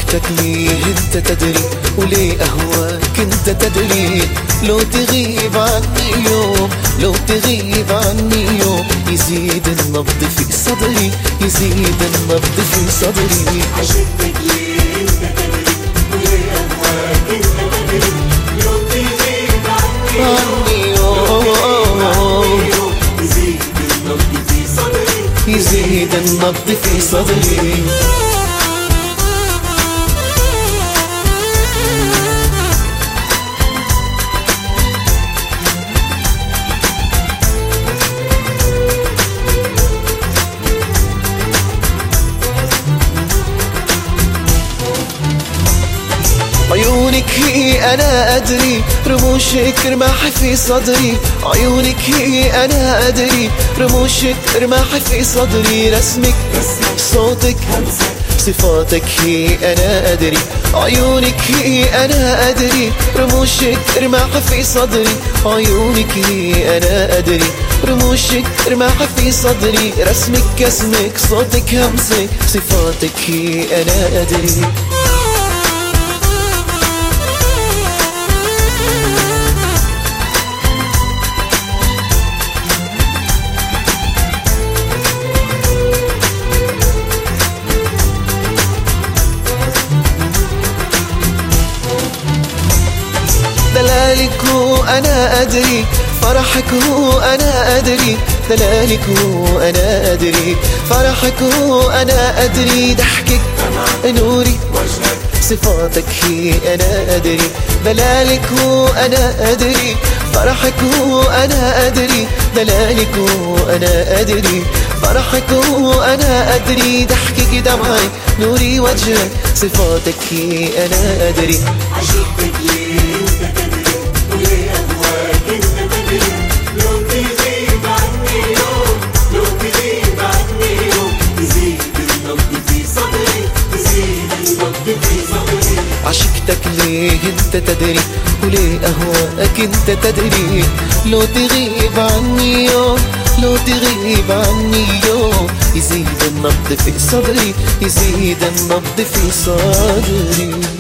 عشقتك ليه انت تدري، وليه اهواك انت تدري. لو تغيب عني يوم، لو تغيب عني يوم، يزيد النبض في صدري، يزيد النبض في صدري. عشقتك ليه انت تدري، وليه اهواك انت تدري. لو تغيب عني يوم، يزيد النبض في صدري، يزيد النبض في صدري. عيونك هي أنا أدري، رموشك رماح في صدري. عيونك هي أنا أدري، رموشك رماح في صدري. رسمك صوتك صفاتك هي أنا أدري. عيونك هي أنا أدري، رموشك رماح في صدري. عيونك هي أنا أدري، رموشك رماح في صدري. رسمك اسمك صوتك همسك، صفاتك هي أنا أدري. دلالك هو أنا أدري، فرحك هو أنا أدري. دلالك هو أنا أدري، فرحك هو أنا أدري. ضحكك نوري صفاتك هي أنا أدري. دلالك هو أنا أدري، فرحك هو أنا أدري. دلالك هو أنا أدري، فرحك هو أنا أدري. ضحكك دمعي نوري وجهك، صفاتك هي أنا أدري. عشقتك ليه انت تدري، وليه اهواك انت تدري. لو تغيب عني يوم، لو تغيب عني يوم، يزيد النبض في صدري، يزيد النبض في صدري. عشقتك ليه انت تدري، وليه اهواك انت تدري. لو تغيب عني يوم، لو تغيب عني يوم، يزيد النبض في صدري، يزيد النبض في صدري.